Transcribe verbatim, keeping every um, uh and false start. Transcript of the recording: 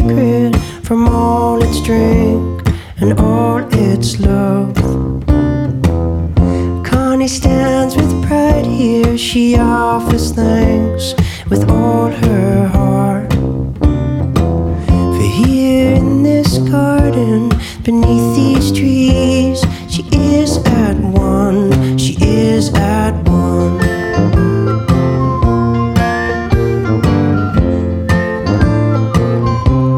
secret from all its drink and all its love. Connie stands with pride here, she offers thanks with all her heart. For here in this garden, beneath these trees, she is